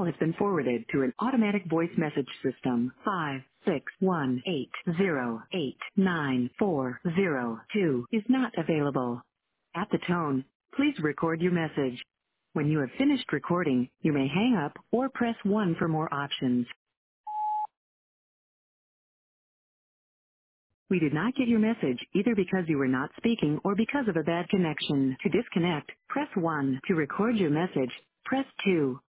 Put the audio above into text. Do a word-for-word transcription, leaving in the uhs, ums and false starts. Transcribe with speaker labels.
Speaker 1: call has been forwarded to an automatic voice message system. Five six one eight zero eight nine four zero two is not available. At the tone, please record your message. When you have finished recording, you may hang up or press one for more options. We did not get your message either because you were not speaking or because of a bad connection. To disconnect, press one. To record your message, press two.